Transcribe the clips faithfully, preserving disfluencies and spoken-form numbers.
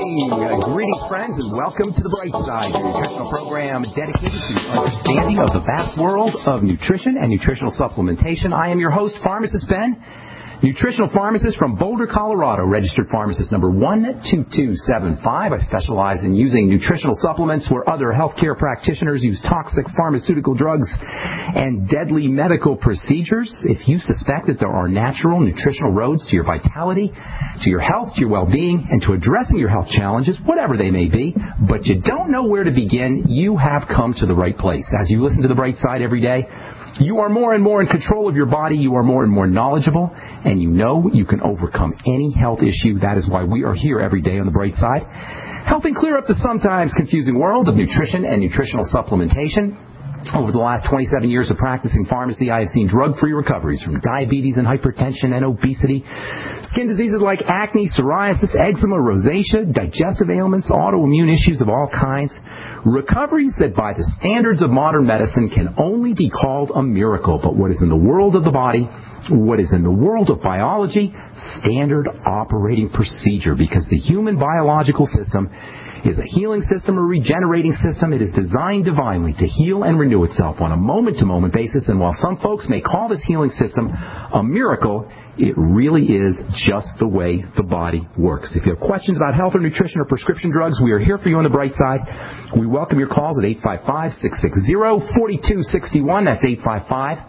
morning. Greetings, friends, and welcome to The Bright Side, your nutritional program dedicated to the understanding of the vast world of nutrition and nutritional supplementation. I am your host, Pharmacist Ben, nutritional pharmacist from Boulder, Colorado, registered pharmacist number one two two seven five. I specialize in using nutritional supplements where other healthcare practitioners use toxic pharmaceutical drugs and deadly medical procedures. If you suspect that there are natural nutritional roads to your vitality, to your health, to your well-being, and to addressing your health challenges, whatever they may be, but you don't know where to begin, you have come to the right place. As you listen to The Bright Side every day, you are more and more in control of your body. You are more and more knowledgeable, and you know you can overcome any health issue. That is why we are here every day on The Bright Side, helping clear up the sometimes confusing world of nutrition and nutritional supplementation. Over the last twenty-seven years of practicing pharmacy, I have seen drug-free recoveries from diabetes and hypertension and obesity, skin diseases like acne, psoriasis, eczema, rosacea, digestive ailments, autoimmune issues of all kinds. Recoveries that by the standards of modern medicine can only be called a miracle. But what is in the world of the body, what is in the world of biology, standard operating procedure, because the human biological system is a healing system, a regenerating system. It is designed divinely to heal and renew itself on a moment-to-moment basis. And while some folks may call this healing system a miracle, it really is just the way the body works. If you have questions about health or nutrition or prescription drugs, we are here for you on The Bright Side. We welcome your calls at eight five five, six six zero, four two six one. That's eight five five,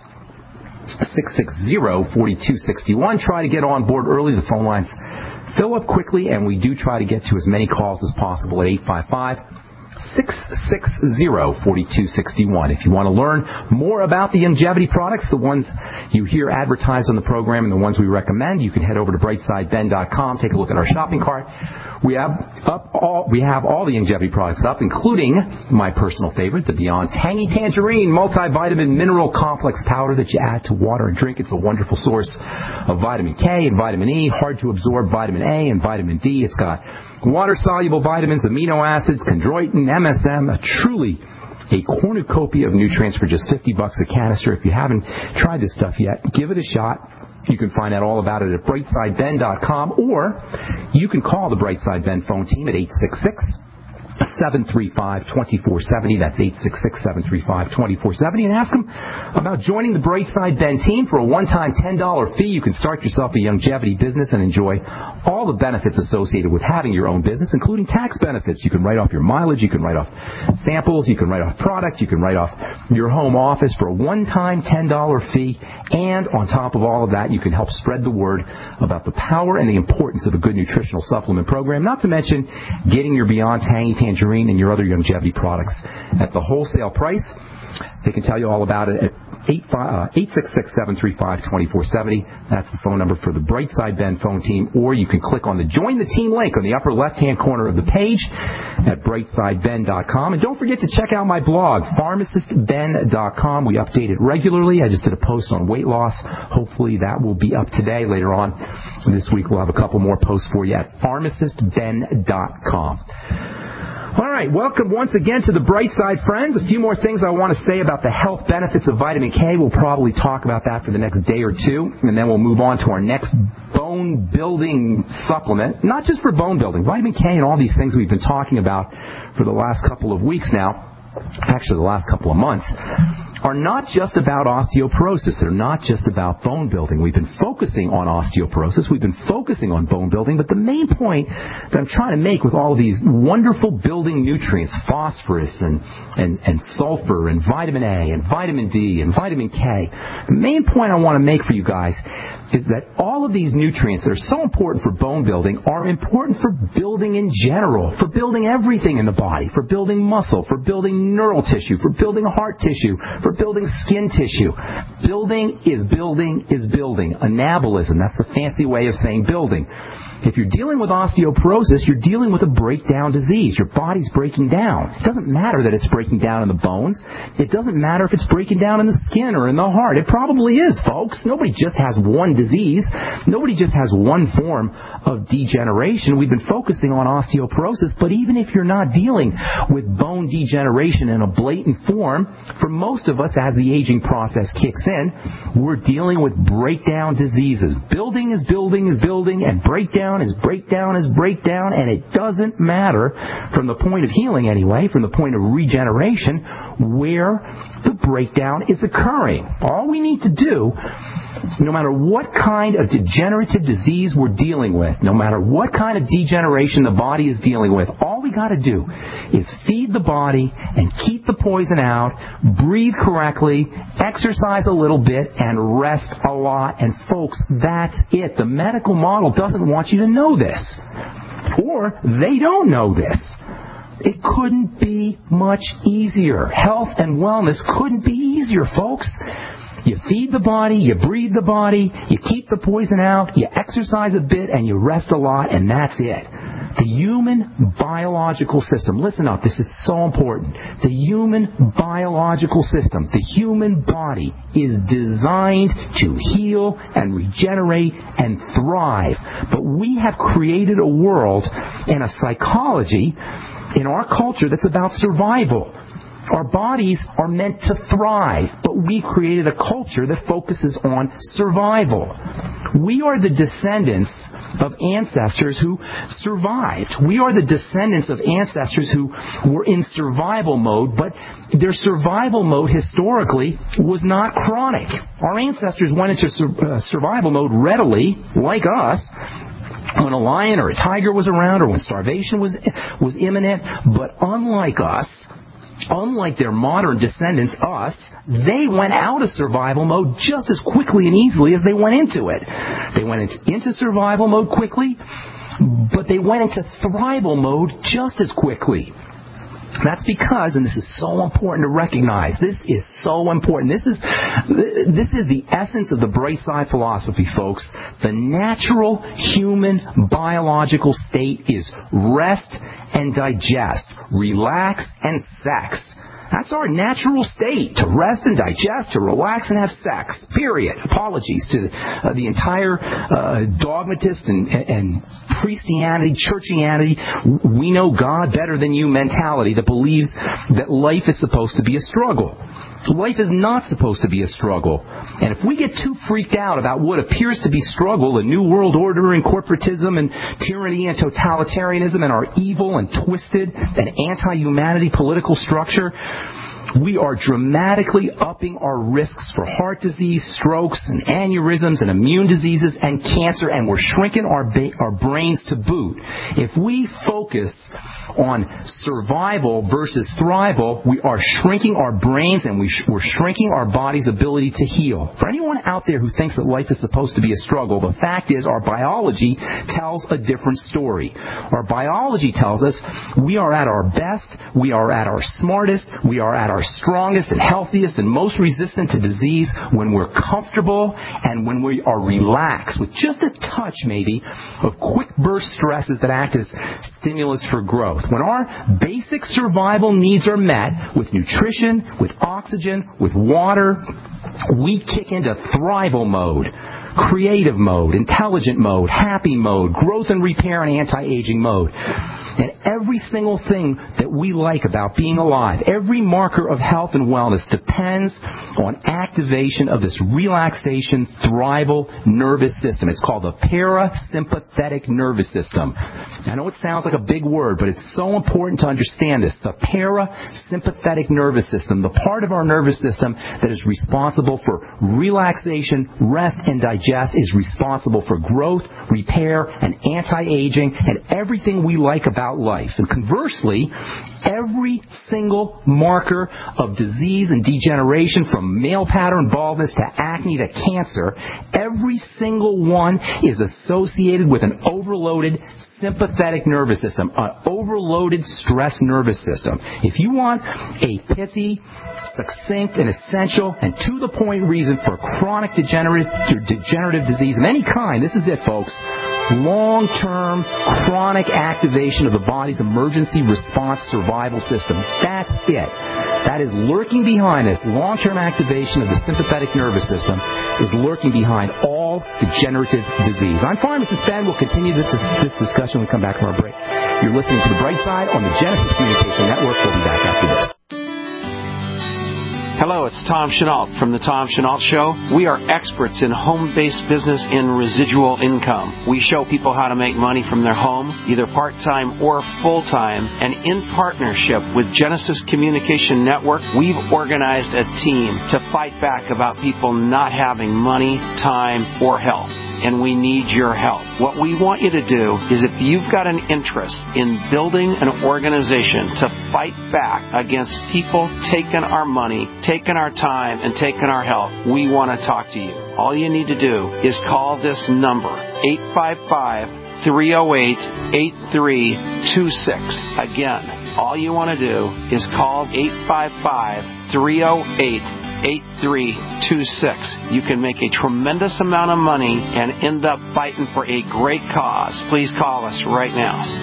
six six zero, four two six one. Try to get on board early. The phone lines fill up quickly, and we do try to get to as many calls as possible at eight five five, six six zero, four two six one. If you want to learn more about the longevity products, the ones you hear advertised on the program and the ones we recommend, you can head over to bright side ben dot com, take a look at our shopping cart. We have up all we have all the longevity products up, including my personal favorite, the Beyond Tangy Tangerine multivitamin mineral complex powder that you add to water and drink. It's a wonderful source of vitamin K and vitamin E, hard to absorb vitamin A and vitamin D. It's got water-soluble vitamins, amino acids, chondroitin, M S M, a truly a cornucopia of nutrients for just fifty bucks a canister. If you haven't tried this stuff yet, give it a shot. You can find out all about it at bright side ben dot com, or you can call the Brightside Ben phone team at eight six six, seven three five, two four seven zero. That's eight six six, seven three five, two four seven zero. And ask them about joining the Brightside Ben team for a one-time ten dollars fee. You can start yourself a longevity business and enjoy all the benefits associated with having your own business, including tax benefits. You can write off your mileage. You can write off samples. You can write off product. You can write off your home office for a one-time ten dollars fee. And on top of all of that, you can help spread the word about the power and the importance of a good nutritional supplement program, not to mention getting your Beyond Tangy Tangerine and your other longevity products at the wholesale price. They can tell you all about it at eight six six, seven three five, two four seven zero. That's the phone number for the Brightside Ben phone team. Or you can click on the Join the Team link on the upper left-hand corner of the page at bright side ben dot com. And don't forget to check out my blog, pharmacist ben dot com. We update it regularly. I just did a post on weight loss. Hopefully that will be up today. Later on this week, we'll have a couple more posts for you at pharmacist ben dot com. All right, welcome once again to The Bright Side, friends. A few more things I want to say about the health benefits of vitamin K. We'll probably talk about that for the next day or two, and then we'll move on to our next bone-building supplement. Not just for bone building. Vitamin K and all these things we've been talking about for the last couple of weeks now, actually the last couple of months, are not just about osteoporosis. They're not just about bone building. We've been focusing on osteoporosis. We've been focusing on bone building. But the main point that I'm trying to make with all of these wonderful building nutrients, phosphorus and, and, and sulfur and vitamin A and vitamin D and vitamin K, the main point I want to make for you guys is that all of these nutrients that are so important for bone building are important for building in general, for building everything in the body, for building muscle, for building neural tissue, for building heart tissue, for building skin tissue. Building is building is building. Anabolism, that's the fancy way of saying building. If you're dealing with osteoporosis, you're dealing with a breakdown disease. Your body's breaking down. It doesn't matter that it's breaking down in the bones. It doesn't matter if it's breaking down in the skin or in the heart. It probably is, folks. Nobody just has one disease. Nobody just has one form of degeneration. We've been focusing on osteoporosis, but even if you're not dealing with bone degeneration in a blatant form, for most of us, as the aging process kicks in, we're dealing with breakdown diseases. Building is building is building, and breakdown breakdown is breakdown is breakdown, and it doesn't matter from the point of healing anyway, from the point of regeneration, where the breakdown is occurring. All we need to do, no matter what kind of degenerative disease we're dealing with, no matter what kind of degeneration the body is dealing with, all we got to do is feed the body and keep the poison out, breathe correctly, exercise a little bit, and rest a lot. And folks, that's it. The medical model doesn't want you to know this. Or they don't know this. It couldn't be much easier. Health and wellness couldn't be easier, folks. You feed the body, you breathe the body, you keep the poison out, you exercise a bit, and you rest a lot, and that's it. The human biological system, listen up, this is so important. The human biological system, the human body, is designed to heal and regenerate and thrive. But we have created a world and a psychology in our culture that's about survival. Our bodies are meant to thrive, but we created a culture that focuses on survival. We are the descendants of ancestors who survived. We are the descendants of ancestors who were in survival mode, but their survival mode historically was not chronic. Our ancestors went into sur- uh, survival mode readily, like us, when a lion or a tiger was around or when starvation was was imminent. But unlike us, unlike their modern descendants, us, they went out of survival mode just as quickly and easily as they went into it. They went into survival mode quickly, but they went into thrival mode just as quickly. That's because, and this is so important to recognize, this is so important. This is this is the essence of the bright side philosophy, folks. The natural human biological state is rest and digest, relax and sex. That's our natural state, to rest and digest, to relax and have sex, period. Apologies to uh, the entire uh, dogmatist and, and Christianity, churchianity, we know God better than you mentality that believes that life is supposed to be a struggle. Life is not supposed to be a struggle. And if we get too freaked out about what appears to be struggle, the New World Order and corporatism and tyranny and totalitarianism and our evil and twisted and anti-humanity political structure, we are dramatically upping our risks for heart disease, strokes, and aneurysms, and immune diseases, and cancer, and we're shrinking our ba- our brains to boot. If we focus on survival versus thrival, we are shrinking our brains, and we sh- we're shrinking our body's ability to heal. For anyone out there who thinks that life is supposed to be a struggle, the fact is our biology tells a different story. Our biology tells us we are at our best, we are at our smartest, we are at our strongest and healthiest and most resistant to disease when we're comfortable and when we are relaxed with just a touch maybe of quick burst stresses that act as stimulus for growth. When our basic survival needs are met with nutrition, with oxygen, with water, we kick into thrival mode, creative mode, intelligent mode, happy mode, growth and repair and anti-aging mode. And every single thing that we like about being alive, every marker of health and wellness depends on activation of this relaxation, thrival nervous system. It's called the parasympathetic nervous system. I know it sounds like a big word, but it's so important to understand this. The parasympathetic nervous system, the part of our nervous system that is responsible for relaxation, rest, and digest, is responsible for growth, repair, and anti-aging, and everything we like about life. And conversely, every single marker of disease and degeneration, from male pattern baldness to acne to cancer, every single one is associated with an overloaded sympathetic nervous system, an overloaded stress nervous system. If you want a pithy, succinct, and essential, and to-the-point reason for chronic degenerative, degenerative disease of any kind, this is it, folks. Long-term, chronic activation of the body's emergency response survival system. That's it. That is lurking behind this. Long-term activation of the sympathetic nervous system is lurking behind all degenerative disease. I'm Pharmacist Ben. We'll continue this, this discussion when we come back from our break. You're listening to The Bright Side on the Genesis Communication Network. We'll be back after this. Hello, it's Tom Chenault from The Tom Chenault Show. We are experts in home-based business and residual income. We show people how to make money from their home, either part-time or full-time, and in partnership with Genesis Communication Network, we've organized a team to fight back about people not having money, time, or health. And we need your help. What we want you to do is, if you've got an interest in building an organization to fight back against people taking our money, taking our time, and taking our health, we want to talk to you. All you need to do is call this number, eight five five, three oh eight, eight three two six. Again, all you want to do is call eight five five, three oh eight, eight three two six. You can make a tremendous amount of money and end up fighting for a great cause. Please call us right now.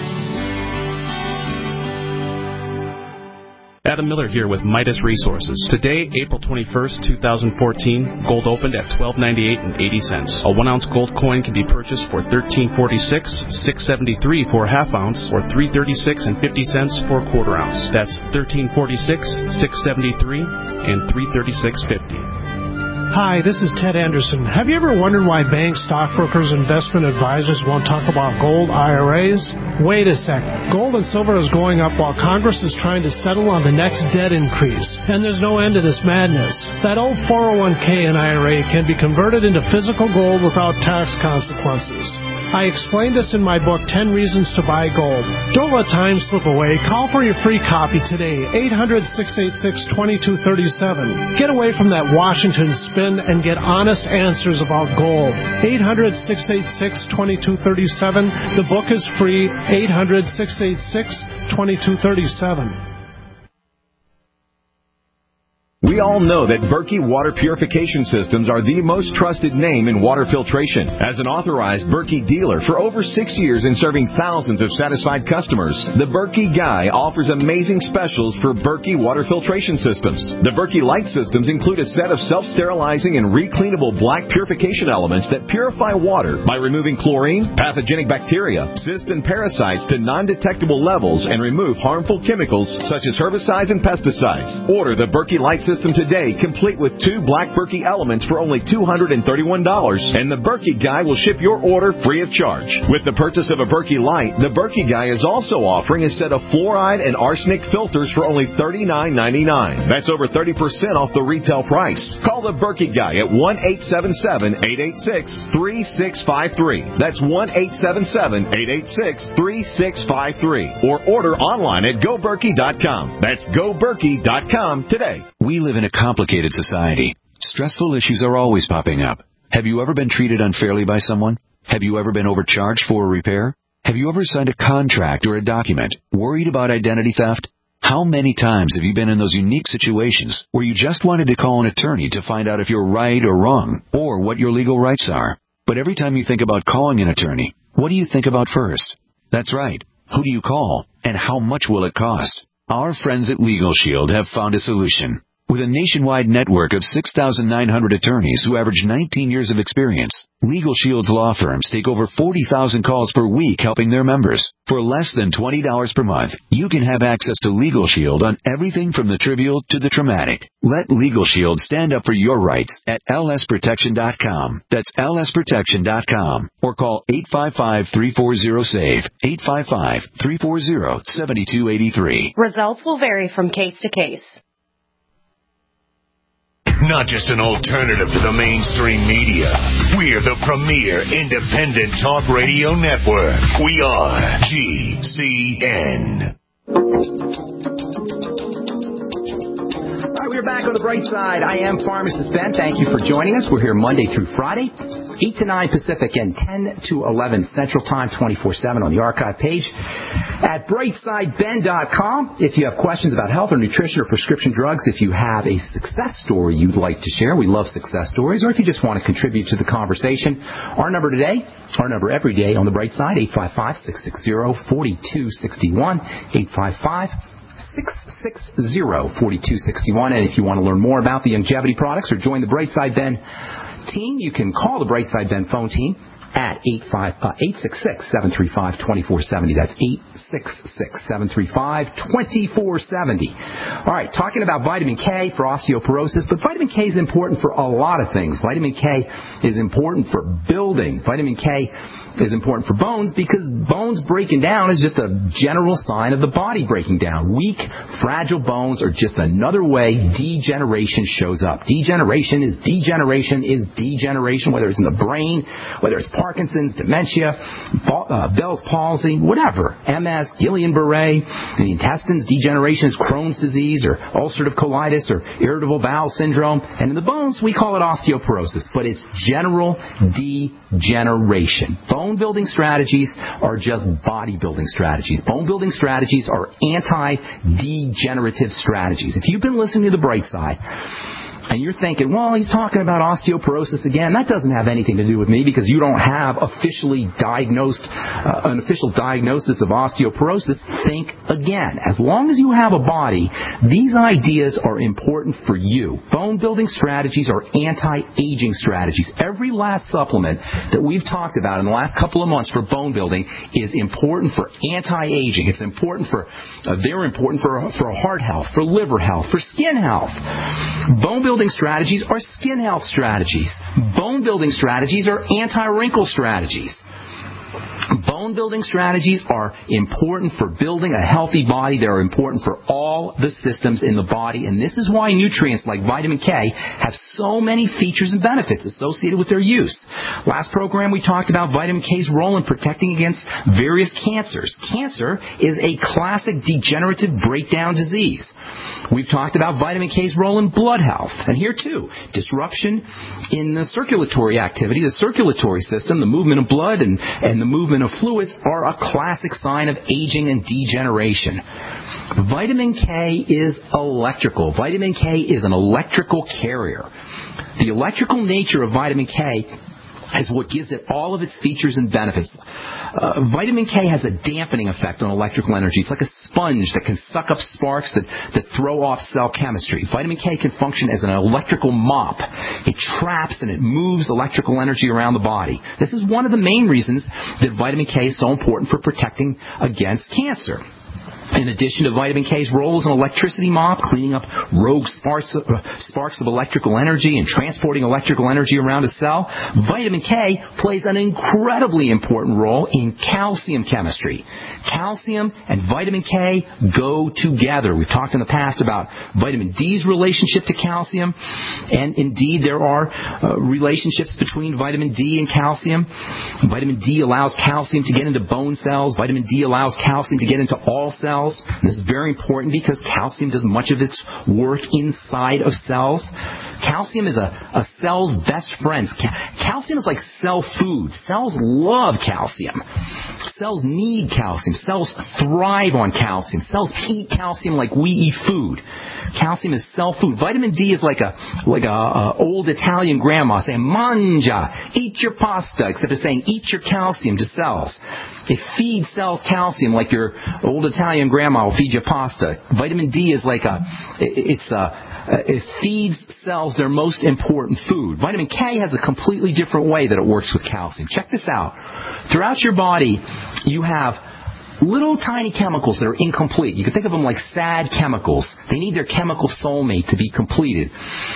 Adam Miller here with Midas Resources. Today, April twenty-first, twenty fourteen, gold opened at twelve ninety-eight and eighty cents. A one ounce gold coin can be purchased for thirteen forty-six, six seventy-three for a half ounce, or three thirty-six and fifty cents for a quarter ounce. That's thirteen forty-six, six seventy-three, and three thirty-six fifty. Hi, this is Ted Anderson. Have you ever wondered why banks, stockbrokers, investment advisors won't talk about gold I R As? Wait a sec. Gold and silver is going up while Congress is trying to settle on the next debt increase. And there's no end to this madness. That old four oh one k and I R A can be converted into physical gold without tax consequences. I explained this in my book, ten Reasons to Buy Gold. Don't let time slip away. Call for your free copy today, eight hundred, six eight six, two two three seven. Get away from that Washington spin and get honest answers about gold. eight hundred, six eight six, two two three seven. The book is free, eight hundred, six eight six, two two three seven. We all know that Berkey Water Purification Systems are the most trusted name in water filtration. As an authorized Berkey dealer for over six years and serving thousands of satisfied customers, the Berkey Guy offers amazing specials for Berkey Water Filtration Systems. The Berkey Light Systems include a set of self-sterilizing and recleanable black purification elements that purify water by removing chlorine, pathogenic bacteria, cysts, and parasites to non-detectable levels and remove harmful chemicals such as herbicides and pesticides. Order the Berkey Light System today, complete with two black Berkey elements for only two hundred thirty-one dollars, and the Berkey Guy will ship your order free of charge. With the purchase of a Berkey Light, the Berkey Guy is also offering a set of fluoride and arsenic filters for only thirty-nine ninety-nine. That's over thirty percent off the retail price. Call the Berkey Guy at one eight seven seven, eight eight six, three six five three. That's one eight seven seven, eight eight six, three six five three. Or order online at go berkey dot com. That's go berkey dot com today. We live in a complicated society. Stressful issues are always popping up. Have you ever been treated unfairly by someone? Have you ever been overcharged for a repair? Have you ever signed a contract or a document worried about identity theft? How many times have you been in those unique situations where you just wanted to call an attorney to find out if you're right or wrong, or what your legal rights are? But every time you think about calling an attorney, what do you think about first? That's right. Who do you call, and how much will it cost? Our friends at Legal Shield have found a solution. With a nationwide network of six thousand nine hundred attorneys who average nineteen years of experience, Legal Shield's law firms take over forty thousand calls per week helping their members. For less than twenty dollars per month, you can have access to Legal Shield on everything from the trivial to the traumatic. Let Legal Shield stand up for your rights at L S protection dot com. That's L S protection dot com. Or call eight five five, three four zero, S A V E, eight five five, three four zero, seven two eight three. Results will vary from case to case. Not just an alternative to the mainstream media. We're the premier independent talk radio network. We are G C N. All right, we're back on the bright side. I am Pharmacist Ben. Thank you for joining us. We're here Monday through Friday, eight to nine Pacific and ten to eleven Central Time, twenty-four seven on the archive page at bright side ben dot com. If you have questions about health or nutrition or prescription drugs, if you have a success story you'd like to share, we love success stories, or if you just want to contribute to the conversation, our number today, our number every day on the bright side, eight five five, six six zero, four two six one, eight five five, six six zero, four two six one. And if you want to learn more about the Youngevity products or join the Bright Side Ben team, you can call the Brightside Ben phone team at eight six six, seven three five, two four seven zero. That's eight six six, seven three five, two four seven zero. All right, talking about vitamin K for osteoporosis, but vitamin K is important for a lot of things. Vitamin K is important for building. Vitamin K is important for bones because bones breaking down is just a general sign of the body breaking down. Weak, fragile bones are just another way degeneration shows up. Degeneration is degeneration is degeneration, whether it's in the brain, whether it's Parkinson's, dementia, uh, Bell's palsy, whatever, M S, Guillain-Barré, the intestines, degeneration is Crohn's disease or ulcerative colitis or irritable bowel syndrome, and in the bones we call it osteoporosis, but it's general degeneration. Bone building strategies are just bodybuilding strategies. Bone building strategies are anti-degenerative strategies. If you've been listening to The Bright Side, and you're thinking, well, he's talking about osteoporosis again. That doesn't have anything to do with me because you don't have officially diagnosed, uh, an official diagnosis of osteoporosis. Think again. As long as you have a body, these ideas are important for you. Bone building strategies are anti-aging strategies. Every last supplement that we've talked about in the last couple of months for bone building is important for anti-aging. It's important for, uh, they're important for, for heart health, for liver health, for skin health. Bone building Building strategies are skin health strategies. Bone building strategies are anti-wrinkle strategies. Bone building strategies are important for building a healthy body. They're important for all the systems in the body. And this is why nutrients like vitamin K have so many features and benefits associated with their use. Last program we talked about vitamin K's role in protecting against various cancers. Cancer is a classic degenerative breakdown disease. We've talked about vitamin K's role in blood health. And here too, disruption in the circulatory activity, the circulatory system, the movement of blood and, and the movement of fluids are a classic sign of aging and degeneration. Vitamin K is electrical. Vitamin K is an electrical carrier. The electrical nature of vitamin K is what gives it all of its features and benefits. Uh, vitamin K has a dampening effect on electrical energy. It's like a sponge that can suck up sparks that, that throw off cell chemistry. Vitamin K can function as an electrical mop. It traps and it moves electrical energy around the body. This is one of the main reasons that vitamin K is so important for protecting against cancer. In addition to vitamin K's role as an electricity mop, cleaning up rogue sparks of, uh, sparks of electrical energy and transporting electrical energy around a cell, vitamin K plays an incredibly important role in calcium chemistry. Calcium and vitamin K go together. We've talked in the past about vitamin D's relationship to calcium, and indeed there are uh, relationships between vitamin D and calcium. Vitamin D allows calcium to get into bone cells. Vitamin D allows calcium to get into all cells. And this is very important because calcium does much of its work inside of cells. Calcium is a, a cell's best friend. Ca- calcium is like cell food. Cells love calcium. Cells need calcium. Cells thrive on calcium. Cells eat calcium like we eat food. Calcium is cell food. Vitamin D is like a like a, a old Italian grandma saying, "Mangia, eat your pasta," except it's saying, "Eat your calcium" to cells. It feeds cells calcium like your old Italian grandma will feed you pasta. Vitamin D is like a, it's a, it feeds cells their most important food. Vitamin K has a completely different way that it works with calcium. Check this out. Throughout your body, you have little tiny chemicals that are incomplete. You can think of them like sad chemicals. They need their chemical soulmate to be completed.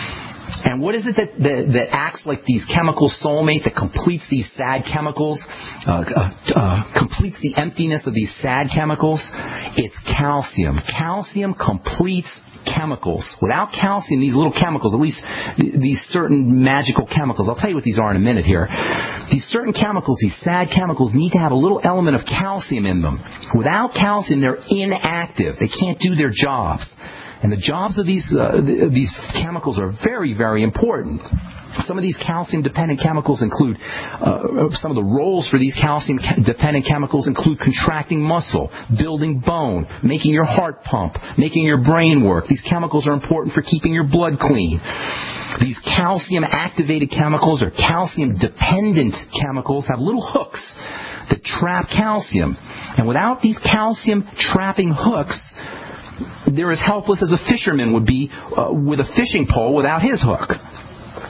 And what is it that, that, that acts like these chemical soulmate that completes these sad chemicals, uh, uh, uh, completes the emptiness of these sad chemicals? It's calcium. Calcium completes chemicals. Without calcium, these little chemicals, at least these certain magical chemicals, I'll tell you what these are in a minute here. These certain chemicals, these sad chemicals, need to have a little element of calcium in them. Without calcium, they're inactive. They can't do their jobs. And the jobs of these uh, these chemicals are very, very important. Some of these calcium-dependent chemicals include, uh, some of the roles for these calcium-dependent chemicals include contracting muscle, building bone, making your heart pump, making your brain work. These chemicals are important for keeping your blood clean. These calcium-activated chemicals or calcium-dependent chemicals have little hooks that trap calcium. And without these calcium-trapping hooks, they're as helpless as a fisherman would be uh, with a fishing pole without his hook.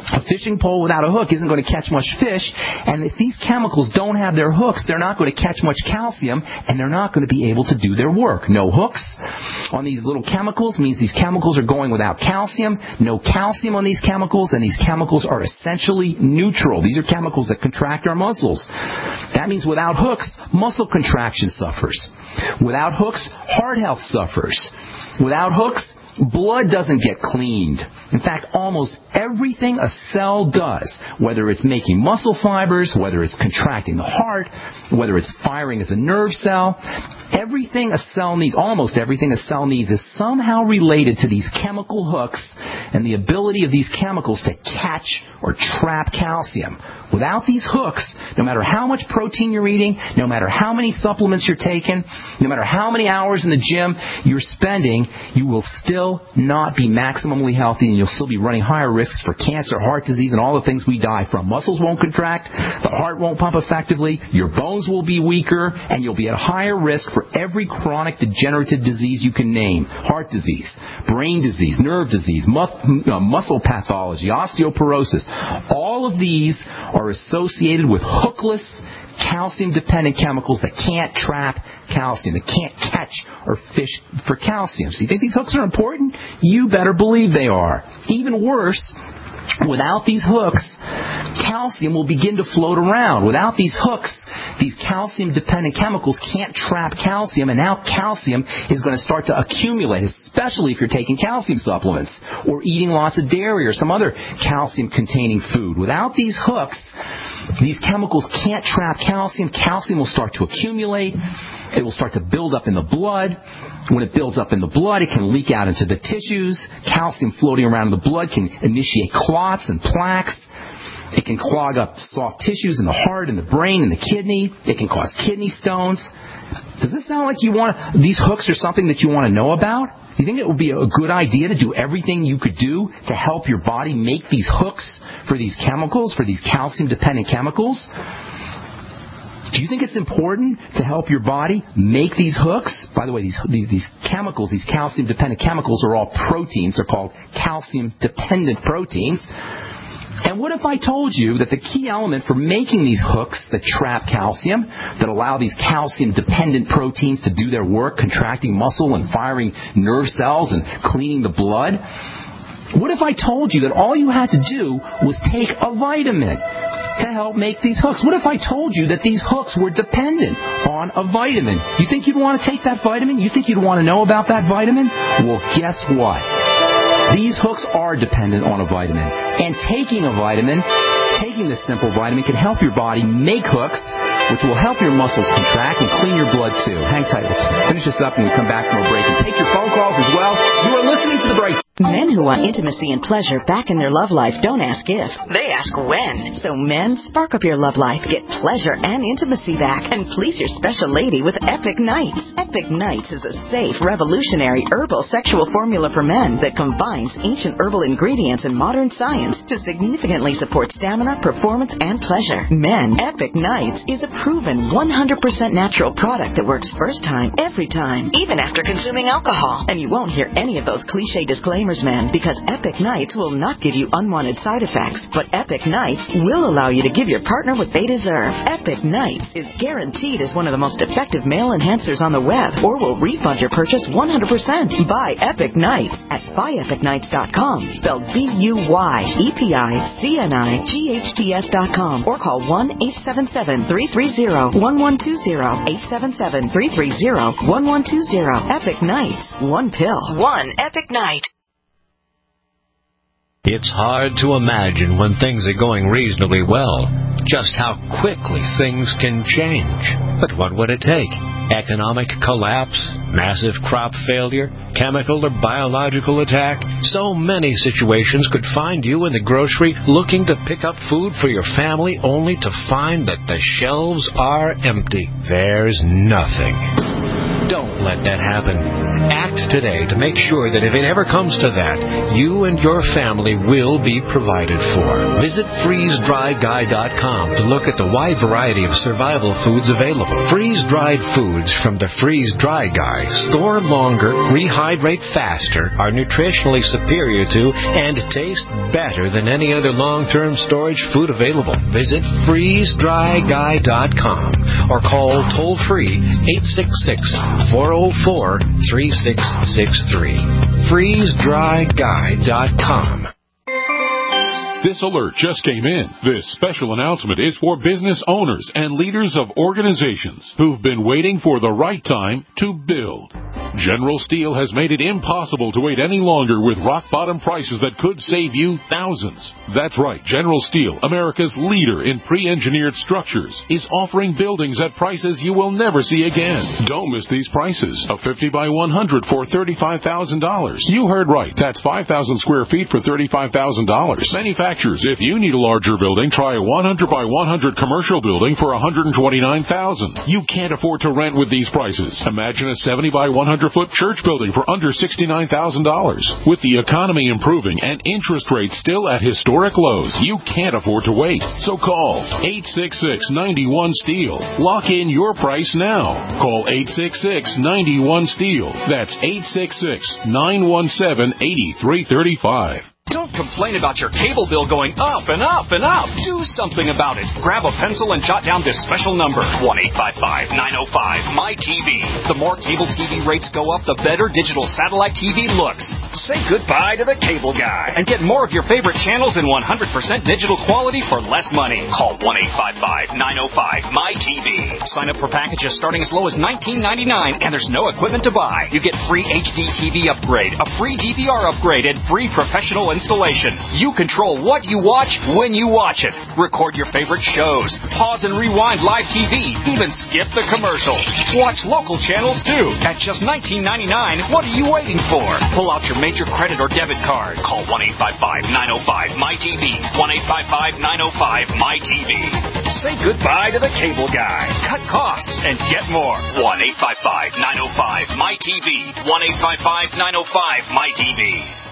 A fishing pole without a hook isn't going to catch much fish, and if these chemicals don't have their hooks, they're not going to catch much calcium, and they're not going to be able to do their work. No hooks on these little chemicals means these chemicals are going without calcium. No calcium on these chemicals, and these chemicals are essentially neutral. These are chemicals that contract our muscles. That means without hooks, muscle contraction suffers. Without hooks, heart health suffers. Without hooks, blood doesn't get cleaned. In fact, almost everything a cell does, whether it's making muscle fibers, whether it's contracting the heart, whether it's firing as a nerve cell, everything a cell needs, almost everything a cell needs is somehow related to these chemical hooks and the ability of these chemicals to catch or trap calcium. Without these hooks, no matter how much protein you're eating, no matter how many supplements you're taking, no matter how many hours in the gym you're spending, you will still not be maximally healthy, and you'll still be running higher risks for cancer, heart disease, and all the things we die from. Muscles won't contract, the heart won't pump effectively, your bones will be weaker, and you'll be at higher risk for every chronic degenerative disease you can name. Heart disease, brain disease, nerve disease, mu- uh, muscle pathology, osteoporosis. All of these are associated with hookless, calcium-dependent chemicals that can't trap calcium, that can't catch or fish for calcium. So you think these hooks are important? You better believe they are. Even worse, without these hooks, calcium will begin to float around. Without these hooks, these calcium-dependent chemicals can't trap calcium, and now calcium is going to start to accumulate, especially if you're taking calcium supplements or eating lots of dairy or some other calcium-containing food. Without these hooks, these chemicals can't trap calcium. Calcium will start to accumulate. It will start to build up in the blood. When it builds up in the blood, it can leak out into the tissues. Calcium floating around in the blood can initiate clots and plaques. It can clog up soft tissues in the heart and the brain and the kidney. It can cause kidney stones. Does this sound like you want to, these hooks are something that you want to know about? Do you think it would be a good idea to do everything you could do to help your body make these hooks for these chemicals, for these calcium-dependent chemicals? Do you think it's important to help your body make these hooks? By the way, these, these, these chemicals, these calcium-dependent chemicals are all proteins. They're called calcium-dependent proteins. And what if I told you that the key element for making these hooks that trap calcium, that allow these calcium-dependent proteins to do their work, contracting muscle and firing nerve cells and cleaning the blood? What if I told you that all you had to do was take a vitamin to help make these hooks? What if I told you that these hooks were dependent on a vitamin? You think you'd want to take that vitamin? You think you'd want to know about that vitamin? Well, guess what? These hooks are dependent on a vitamin. And taking a vitamin, taking this simple vitamin, can help your body make hooks, which will help your muscles contract and clean your blood too. Hang tight. We'll finish this up when we come back from a break. And take your phone calls as well. You are listening to The Break. Men who want intimacy and pleasure back in their love life don't ask if, they ask when. So men, spark up your love life, get pleasure and intimacy back, and please your special lady with Epic Nights. Epic Nights is a safe, revolutionary herbal sexual formula for men that combines ancient herbal ingredients and modern science to significantly support stamina, performance, and pleasure. Men, Epic Nights is a proven one hundred percent natural product that works first time, every time, even after consuming alcohol. And you won't hear any of those cliche disclaimers, men, because Epic Nights will not give you unwanted side effects, but Epic Nights will allow you to give your partner what they deserve. Epic Nights is guaranteed as one of the most effective male enhancers on the web, or will refund your purchase one hundred percent. Buy Epic Nights at buy epic nights dot com, spelled B U Y E P I C N I G H T S dot com, or call one eight seven seven, three three zero, one one two zero, eight seven seven, three three zero, one one two zero. Epic Nights, one pill, one Epic Night. It's hard to imagine when things are going reasonably well, just how quickly things can change. But what would it take? Economic collapse, massive crop failure, chemical or biological attack? So many situations could find you in the grocery looking to pick up food for your family only to find that the shelves are empty. There's nothing. Don't let that happen. Act today to make sure that if it ever comes to that, you and your family will be provided for. Visit freeze dry guy dot com to look at the wide variety of survival foods available. Freeze-dried foods from the Freeze Dry Guy store longer, rehydrate faster, are nutritionally superior to, and taste better than any other long-term storage food available. Visit freeze dry guy dot com or call toll-free eight six six, four oh four, three six six three. freeze dry guy dot com. This alert just came in. This special announcement is for business owners and leaders of organizations who've been waiting for the right time to build. General Steel has made it impossible to wait any longer with rock-bottom prices that could save you thousands. That's right. General Steel, America's leader in pre-engineered structures, is offering buildings at prices you will never see again. Don't miss these prices. A fifty by one hundred for thirty-five thousand dollars. You heard right. That's five thousand square feet for thirty-five thousand dollars. Manufacturers, if you need a larger building, try a one hundred by one hundred commercial building for one hundred twenty-nine thousand dollars. You can't afford to rent with these prices. Imagine a seventy by one hundred foot church building for under sixty-nine thousand dollars. With the economy improving and interest rates still at historic lows, you can't afford to wait. So call eight six six, nine one, STEEL. Lock in your price now. Call eight six six, nine one, STEEL. That's eight six six, nine one seven, eight three three five. Don't complain about your cable bill going up and up and up. Do something about it. Grab a pencil and jot down this special number, one eight five five, nine oh five, M Y T V. The more cable T V rates go up, the better digital satellite T V looks. Say goodbye to the cable guy and get more of your favorite channels in one hundred percent digital quality for less money. Call one eight five five, nine oh five, M Y T V. Sign up for packages starting as low as nineteen ninety-nine, and there's no equipment to buy. You get free H D T V upgrade, a free D V R upgrade, and free professional installation. You control what you watch when you watch it. Record your favorite shows. Pause and rewind live T V. Even skip the commercials. Watch local channels too. At just nineteen ninety-nine, what are you waiting for? Pull out your major credit or debit card. Call one eight five five, nine oh five, M Y T V. one eight five five, nine oh five, M Y T V. Say goodbye to the cable guy. Cut costs and get more. one eight five five, nine oh five, M Y T V. one eight five five, nine oh five, M Y T V.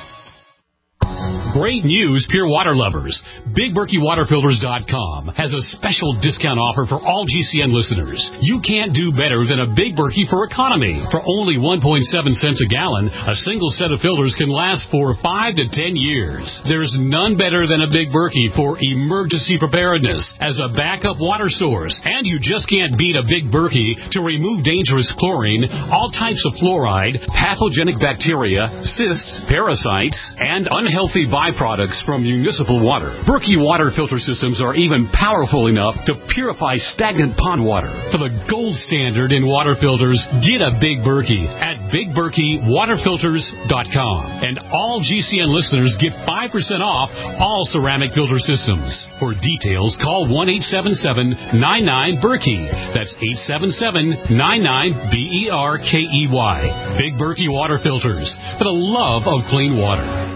Great news, Pure Water lovers. Big Berkey Water Filters dot com has a special discount offer for all G C N listeners. You can't do better than a Big Berkey for economy. For only one point seven cents a gallon, a single set of filters can last for five to ten years. There's none better than a Big Berkey for emergency preparedness as a backup water source. And you just can't beat a Big Berkey to remove dangerous chlorine, all types of fluoride, pathogenic bacteria, cysts, parasites, and unhealthy byproducts from municipal water. Berkey water filter systems are even powerful enough to purify stagnant pond water. For the gold standard in water filters, get a Big Berkey at Big Berkey Water Filters dot com. And all G C N listeners get five percent off all ceramic filter systems. For details, call one eight seven seven, nine nine, Berkey. That's eight seven seven, nine nine, B E R K E Y. Big Berkey Water Filters, for the love of clean water.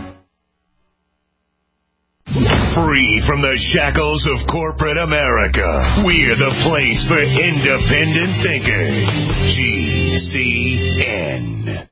Free from the shackles of corporate America, we're the place for independent thinkers. G C N.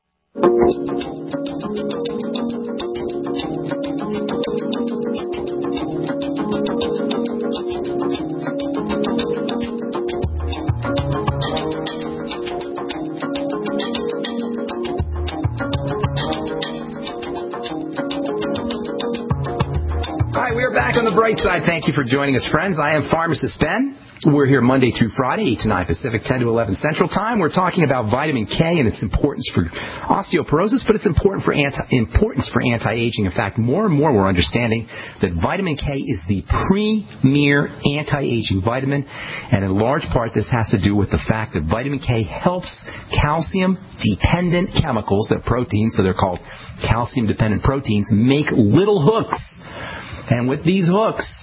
We're back on the bright side. Thank you for joining us, friends. I am Pharmacist Ben. We're here Monday through Friday, eight to nine Pacific, ten to eleven Central Time. We're talking about vitamin K and its importance for osteoporosis, but it's important for anti- importance for anti-aging. In fact, more and more we're understanding that vitamin K is the premier anti-aging vitamin, and in large part this has to do with the fact that vitamin K helps calcium-dependent chemicals, they're proteins, so they're called calcium-dependent proteins, make little hooks. And with these hooks,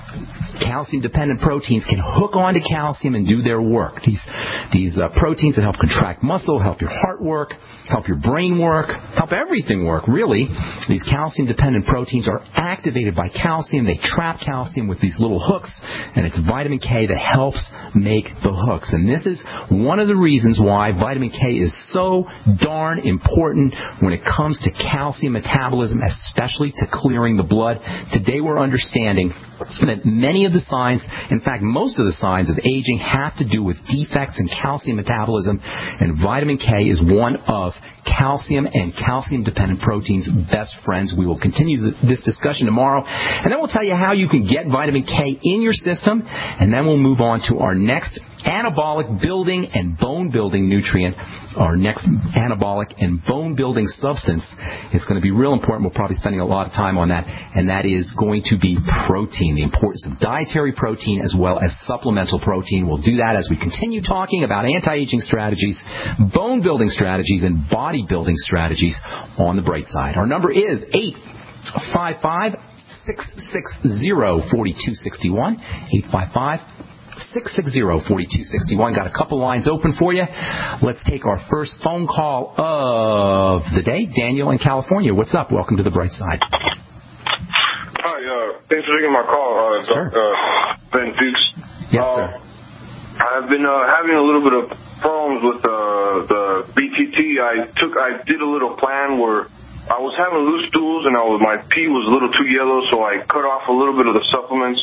calcium-dependent proteins can hook onto calcium and do their work. These these uh, proteins that help contract muscle, help your heart work, help your brain work, help everything work, really. These calcium-dependent proteins are activated by calcium. They trap calcium with these little hooks, and it's vitamin K that helps make the hooks. And this is one of the reasons why vitamin K is so darn important when it comes to calcium metabolism, especially to clearing the blood. Today we're understanding that many of the signs, in fact, most of the signs of aging have to do with defects in calcium metabolism, and vitamin K is one of calcium and calcium-dependent proteins' best friends. We will continue this discussion tomorrow, and then we'll tell you how you can get vitamin K in your system, and then we'll move on to our next anabolic building and bone-building nutrient. Our next anabolic and bone-building substance is going to be real important. We'll probably be spending a lot of time on that, and that is going to be protein, the importance of dietary protein as well as supplemental protein. We'll do that as we continue talking about anti-aging strategies, bone-building strategies, and body-building strategies on the Bright Side. Our number is eight five five, six six zero, four two six one, eight five five, six six zero, four two six one. Got a couple lines open for you. Let's take our first phone call of the day. Daniel in California. What's up? Welcome to the Bright Side. Hi, uh, thanks for taking my call, uh, sure. Doctor Ben Fuchs. Yes, uh, sir. I've been uh, having a little bit of problems with uh, the B T T. I took, I did a little plan where I was having loose stools and I was, my pee was a little too yellow, so I cut off a little bit of the supplements.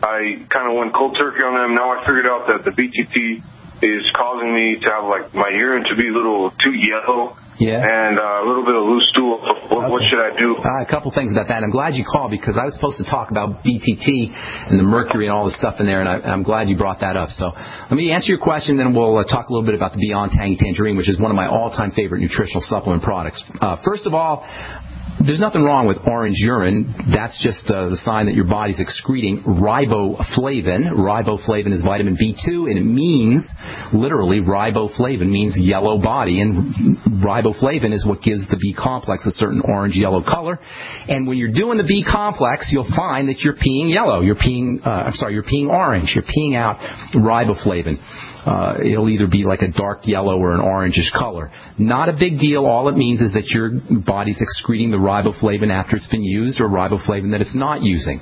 I kind of went cold turkey on them. Now I figured out that the B T T is causing me to have, like, my urine to be a little too yellow. Yeah. And uh, a little bit of loose stool. What, okay. what should I do? Uh, a couple things about that. I'm glad you called because I was supposed to talk about B T T and the mercury and all the stuff in there, and, I, and I'm glad you brought that up. So let me answer your question, then we'll uh, talk a little bit about the Beyond Tangy Tangerine, which is one of my all-time favorite nutritional supplement products. Uh, first of all, there's nothing wrong with orange urine. That's just uh, the sign that your body's excreting riboflavin. Riboflavin is vitamin B two, and it means, literally, riboflavin means yellow body, and riboflavin is what gives the B complex a certain orange-yellow color. And when you're doing the B complex, you'll find that you're peeing yellow. You're peeing, uh, I'm sorry, you're peeing orange. You're peeing out riboflavin. Uh, it'll either be like a dark yellow or an orangish color. Not a big deal. All it means is that your body's excreting the riboflavin after it's been used, or riboflavin that it's not using.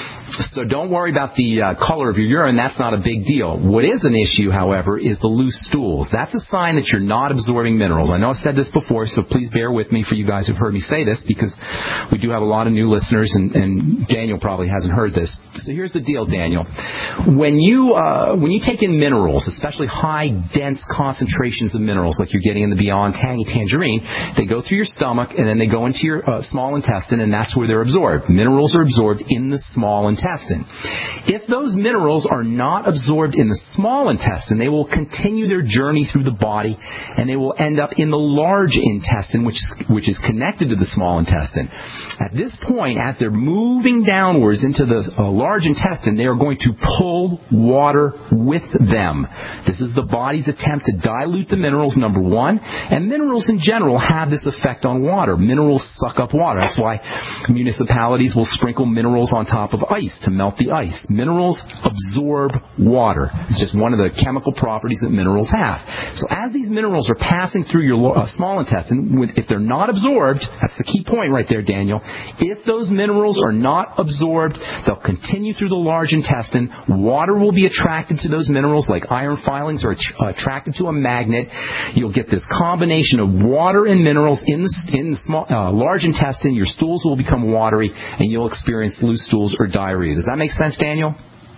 So don't worry about the uh, color of your urine. That's not a big deal. What is an issue, however, is the loose stools. That's a sign that you're not absorbing minerals. I know I've said this before, so please bear with me for you guys who've heard me say this, because we do have a lot of new listeners, and, and Daniel probably hasn't heard this. So here's the deal, Daniel. When you uh, when you take in minerals, especially high, dense concentrations of minerals like you're getting in the Beyond Tangy Tangerine, they go through your stomach, and then they go into your uh, small intestine, and that's where they're absorbed. Minerals are absorbed in the small intestine. intestine. If those minerals are not absorbed in the small intestine, they will continue their journey through the body, and they will end up in the large intestine, which is, which is connected to the small intestine. At this point, as they're moving downwards into the uh, large intestine, they are going to pull water with them. This is the body's attempt to dilute the minerals, number one, and minerals in general have this effect on water. Minerals suck up water. That's why municipalities will sprinkle minerals on top of ice to melt the ice. Minerals absorb water. It's just one of the chemical properties that minerals have. So as these minerals are passing through your uh, small intestine, if they're not absorbed, that's the key point right there, Daniel. If those minerals are not absorbed, they'll continue through the large intestine. Water will be attracted to those minerals like iron filings are attracted to a magnet. You'll get this combination of water and minerals in the, in the small, uh, large intestine. Your stools will become watery, and you'll experience loose stools or diarrhea. Does that make sense, Daniel?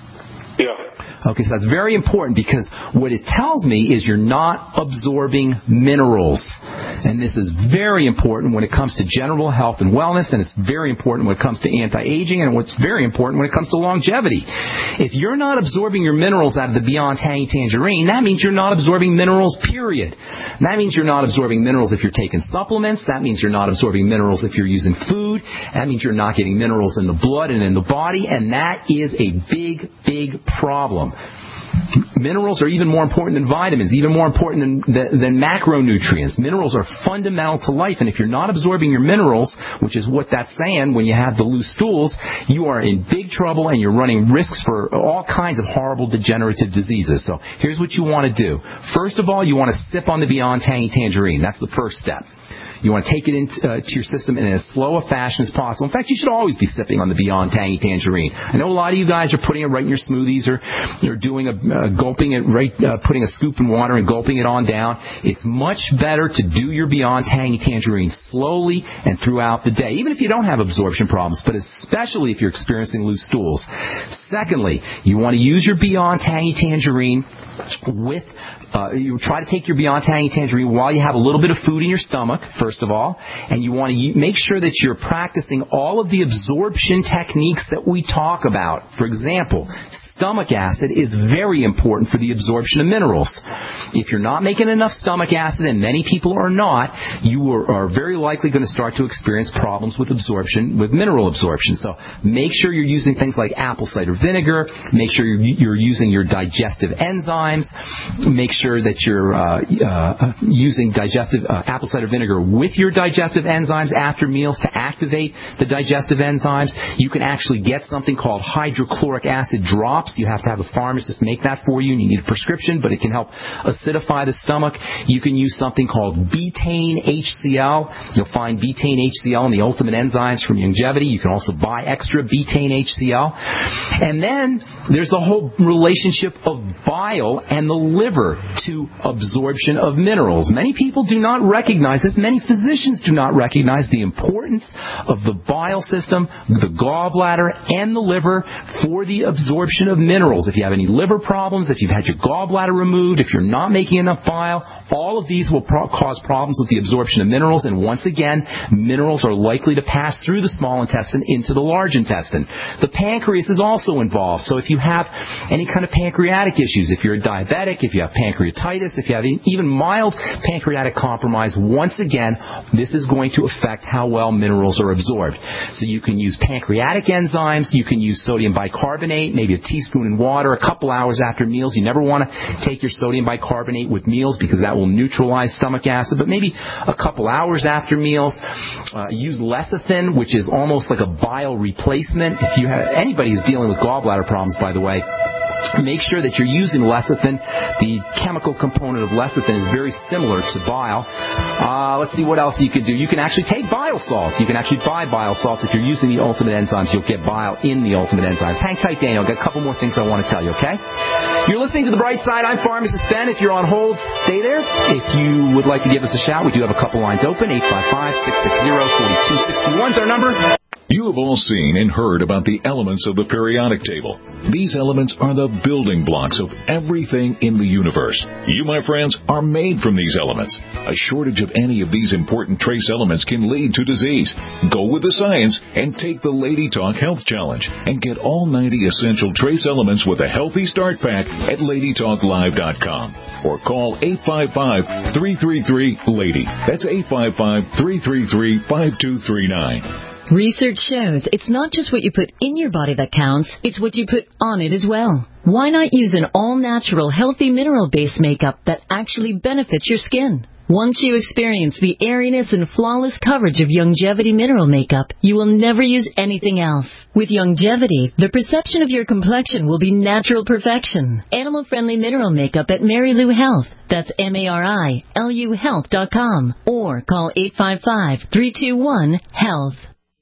Yeah. Okay, so that's very important, because what it tells me is you're not absorbing minerals. And this is very important when it comes to general health and wellness, and it's very important when it comes to anti-aging, and what's very important when it comes to longevity. If you're not absorbing your minerals out of the Beyond Tangy Tangerine, that means you're not absorbing minerals, period. That means you're not absorbing minerals if you're taking supplements. That means you're not absorbing minerals if you're using food. That means you're not getting minerals in the blood and in the body, and that is a big, big problem. Minerals are even more important than vitamins, even more important than, than, than macronutrients. Minerals are fundamental to life, and if you're not absorbing your minerals, which is what that's saying when you have the loose stools, you are in big trouble and you're running risks for all kinds of horrible degenerative diseases. So here's what you want to do. First of all, you want to sip on the Beyond Tangy Tangerine. That's the first step. You want to take it into uh, to your system in as slow a fashion as possible. In fact, you should always be sipping on the Beyond Tangy Tangerine. I know a lot of you guys are putting it right in your smoothies, or you're doing a uh, gulping it right, uh, putting a scoop in water and gulping it on down. It's much better to do your Beyond Tangy Tangerine slowly and throughout the day, even if you don't have absorption problems, but especially if you're experiencing loose stools. Secondly, you want to use your Beyond Tangy Tangerine with, uh, you try to take your Beyond Tangy Tangerine while you have a little bit of food in your stomach, first of all, and you want to make sure that you're practicing all of the absorption techniques that we talk about. For example, stomach acid is very important for the absorption of minerals. If you're not making enough stomach acid, and many people are not, you are, are very likely going to start to experience problems with absorption, with mineral absorption. So make sure you're using things like apple cider vinegar. Make sure you're, you're using your digestive enzymes. Make sure that you're uh, uh, using digestive uh, apple cider vinegar with your digestive enzymes after meals to activate the digestive enzymes. You can actually get something called hydrochloric acid drops. You have to have a pharmacist make that for you, and you need a prescription, but it can help acidify the stomach. You can use something called betaine H C L. You'll find betaine H C L in the Ultimate Enzymes from Youngevity. You can also buy extra betaine H C L. And then there's the whole relationship of bile and the liver to absorption of minerals. Many people do not recognize this. Many physicians do not recognize the importance of the bile system, the gallbladder, and the liver for the absorption of minerals. If you have any liver problems, if you've had your gallbladder removed, if you're not making enough bile, all of these will pro- cause problems with the absorption of minerals. And once again, minerals are likely to pass through the small intestine into the large intestine. The pancreas is also involved. So if you have any kind of pancreatic issues, if you're a diabetic, if you have pancreatitis, if you have even mild pancreatic compromise, once again, this is going to affect how well minerals are absorbed. So you can use pancreatic enzymes, you can use sodium bicarbonate, maybe a teaspoon in water a couple hours after meals. You never want to take your sodium bicarbonate with meals because that will neutralize stomach acid, but maybe a couple hours after meals. Uh, use lecithin, which is almost like a bile replacement. If you have anybody who's dealing with gallbladder problems, by the way, make sure that you're using lecithin. The chemical component of lecithin is very similar to bile. Uh, let's see what else you can do. You can actually take bile salts. You can actually buy bile salts. If you're using the Ultimate Enzymes, you'll get bile in the Ultimate Enzymes. Hang tight, Daniel. I've got a couple more things I want to tell you, okay? You're listening to The Bright Side. I'm Pharmacist Ben. If you're on hold, stay there. If you would like to give us a shout, we do have a couple lines open. eight five five, six six zero, four two six one is our number. You have all seen and heard about the elements of the periodic table. These elements are the building blocks of everything in the universe. You, my friends, are made from these elements. A shortage of any of these important trace elements can lead to disease. Go with the science and take the Lady Talk Health Challenge and get all ninety essential trace elements with a healthy start pack at lady talk live dot com or call eight five five, three three three, LADY. That's eight five five, three three three, five two three nine. Research shows it's not just what you put in your body that counts, it's what you put on it as well. Why not use an all-natural, healthy mineral-based makeup that actually benefits your skin? Once you experience the airiness and flawless coverage of Youngevity mineral makeup, you will never use anything else. With Youngevity, the perception of your complexion will be natural perfection. Animal-friendly mineral makeup at Mary Lou Health. That's M A R I L U health dot com. Or call eight five five, three two one, HEALTH.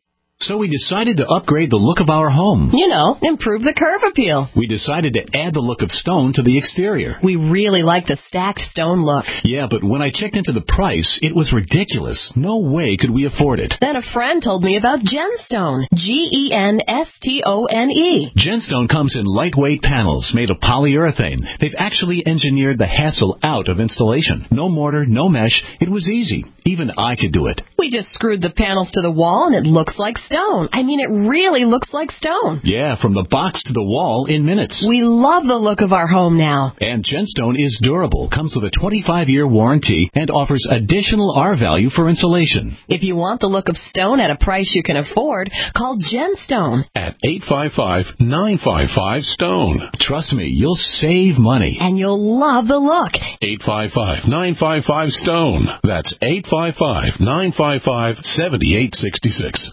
So we decided to upgrade the look of our home. You know, improve the curb appeal. We decided to add the look of stone to the exterior. We really like the stacked stone look. Yeah, but when I checked into the price, it was ridiculous. No way could we afford it. Then a friend told me about Genstone. G E N S T O N E. Genstone comes in lightweight panels made of polyurethane. They've actually engineered the hassle out of installation. No mortar, no mesh. It was easy. Even I could do it. We just screwed the panels to the wall and it looks like stone. I mean, it really looks like stone. Yeah, from the box to the wall in minutes. We love the look of our home now. And Gemstone is durable, comes with a twenty-five year warranty, and offers additional R-value for insulation. If you want the look of stone at a price you can afford, call Gemstone at eight five five, nine five five, STONE. Trust me, you'll save money. And you'll love the look. eight five five, nine five five, STONE. That's eight five five, nine five five, seven eight six six.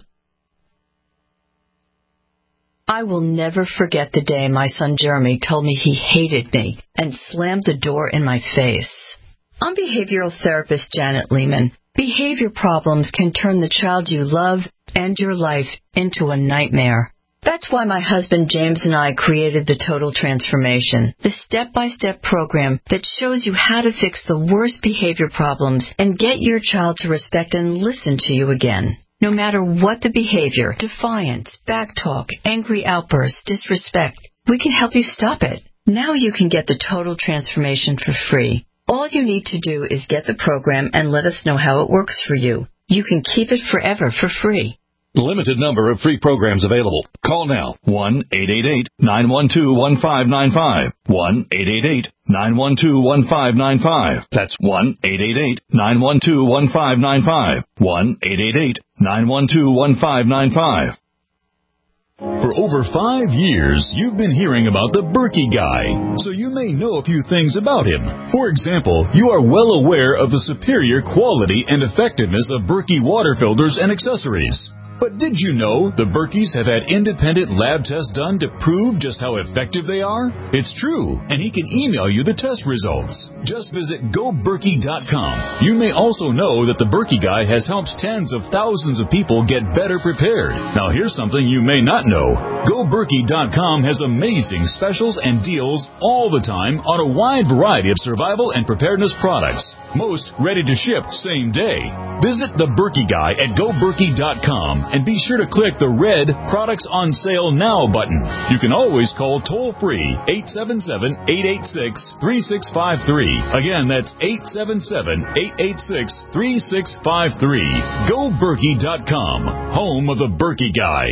I will never forget the day my son Jeremy told me he hated me and slammed the door in my face. I'm behavioral therapist Janet Lehman. Behavior problems can turn the child you love and your life into a nightmare. That's why my husband James and I created the Total Transformation, the step-by-step program that shows you how to fix the worst behavior problems and get your child to respect and listen to you again. No matter what the behavior, defiance, backtalk, angry outbursts, disrespect, we can help you stop it. Now you can get the Total Transformation for free. All you need to do is get the program and let us know how it works for you. You can keep it forever for free. Limited number of free programs available. Call now. one eight eight eight, nine one two, one five nine five. one eight eight eight, nine one two, one five nine five. That's one eight eight eight, nine one two, one five nine five. one eight eight eight, nine one two, one five nine five. For over five years, you've been hearing about the Berkey Guy, so you may know a few things about him. For example, you are well aware of the superior quality and effectiveness of Berkey water filters and accessories. But did you know the Berkeys have had independent lab tests done to prove just how effective they are? It's true, and he can email you the test results. Just visit go berkey dot com. You may also know that the Berkey Guy has helped tens of thousands of people get better prepared. Now here's something you may not know. go berkey dot com has amazing specials and deals all the time on a wide variety of survival and preparedness products. Most ready to ship same day. Visit the Berkey Guy at go berkey dot com and be sure to click the red Products on Sale Now button. You can always call toll-free eight seven seven, eight eight six, three six five three. Again, that's eight seven seven, eight eight six, three six five three. go berkey dot com, home of the Berkey Guy.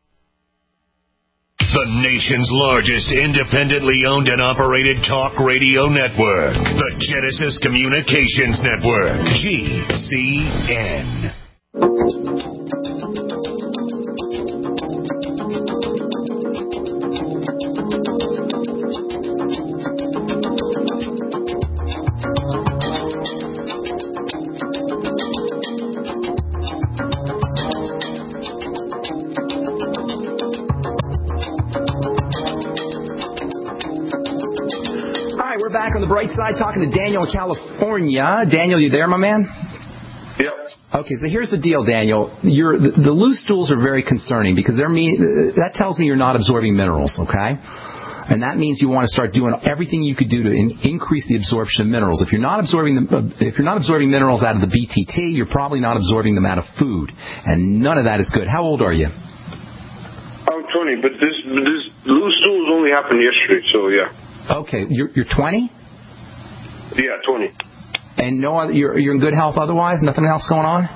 The nation's largest independently owned and operated talk radio network. The Genesis Communications Network. G C N. We're back on the bright side talking to Daniel in California. Daniel, you there, my man? Yep. Okay, so here's the deal, Daniel. You're, the, the loose stools are very concerning because they're mean, that tells me you're not absorbing minerals, okay? And that means you want to start doing everything you could do to in, increase the absorption of minerals. If you're not absorbing the, if you're not absorbing minerals out of the B T T, you're probably not absorbing them out of food, and none of that is good. How old are you? I'm twenty, but this this loose stools only happened yesterday, so yeah. Okay, you're you're twenty? Yeah, twenty. And no other, you're you're in good health otherwise? Nothing else going on?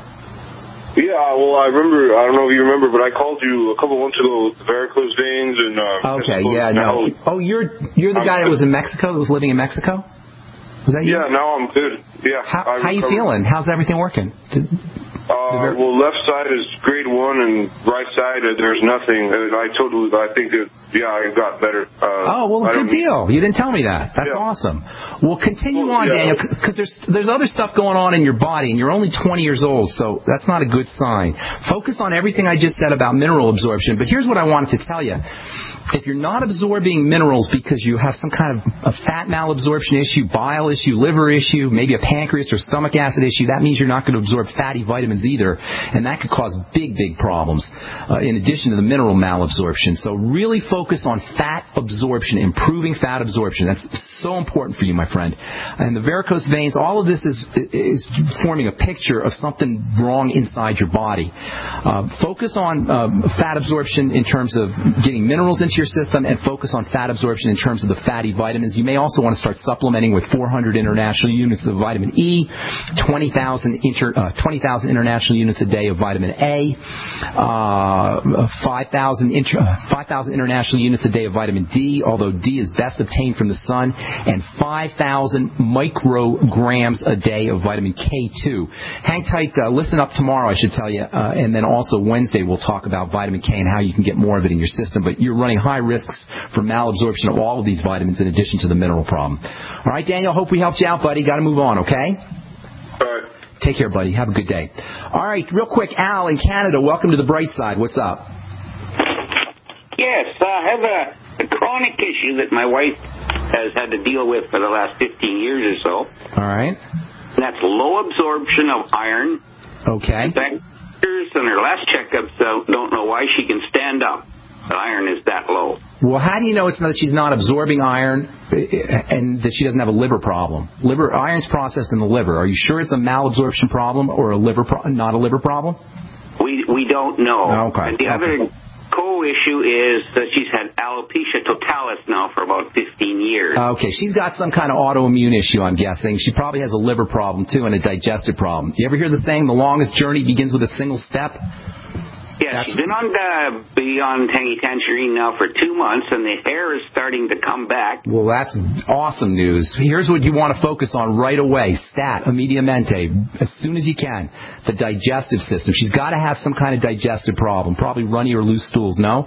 Yeah, well, I remember. I don't know if you remember, but I called you a couple months ago with the varicose veins and. Uh, okay, yeah, no. Oh, you're you're the guy that was in Mexico, that was living in Mexico? Was that you? Yeah, now I'm good. Yeah. How how you feeling? How's everything working? Did, Uh, well, left side is grade one, and right side uh, there's nothing. Uh, I totally, I think that, yeah, I got better. Uh, oh, well, good deal. You didn't tell me that. That's yeah. awesome. Well, continue well, on, yeah. Daniel, because there's there's other stuff going on in your body, and you're only twenty years old, so that's not a good sign. Focus on everything I just said about mineral absorption, but here's what I wanted to tell you. If you're not absorbing minerals because you have some kind of a fat malabsorption issue, bile issue, liver issue, maybe a pancreas or stomach acid issue, that means you're not going to absorb fatty vitamins either, and that could cause big, big problems uh, in addition to the mineral malabsorption. So really focus on fat absorption, improving fat absorption. That's so important for you, my friend. And the varicose veins, all of this is is forming a picture of something wrong inside your body. Uh, focus on um, fat absorption in terms of getting minerals into your system, and focus on fat absorption in terms of the fatty vitamins. You may also want to start supplementing with four hundred international units of vitamin E, twenty thousand inter, uh, twenty thousand international units a day of vitamin A, uh, five thousand international units a day of vitamin D, although D is best obtained from the sun, and five thousand micrograms a day of vitamin K two. Hang tight. Uh, listen up tomorrow, I should tell you, uh, and then also Wednesday we'll talk about vitamin K and how you can get more of it in your system. But you're running high risks for malabsorption of all of these vitamins in addition to the mineral problem. All right, Daniel, hope we helped you out, buddy. Got to move on, okay? All right. Take care, buddy. Have a good day. All right, real quick, Al in Canada, welcome to the bright side. What's up? Yes, I have a, a chronic issue that my wife has had to deal with for the last fifteen years or so. All right. And that's low absorption of iron. Okay. In fact, doctors and her last checkups uh, don't know why she can stand up. The iron is that low. Well, how do you know it's not that she's not absorbing iron and that she doesn't have a liver problem? Liver iron's processed in the liver. Are you sure it's a malabsorption problem or a liver pro- not a liver problem? We we don't know. Okay. And the okay. other co-issue is that she's had alopecia totalis now for about fifteen years. Okay, she's got some kind of autoimmune issue, I'm guessing. She probably has a liver problem, too, and a digestive problem. You ever hear the saying, the longest journey begins with a single step? Yeah, That's... she's been on uh, beyond tangy tangerine now for two months, and the hair is starting to come back. Well, that's awesome news. Here's what you want to focus on right away. Stat, immediatamente, as soon as you can. The digestive system. She's got to have some kind of digestive problem, probably runny or loose stools, no?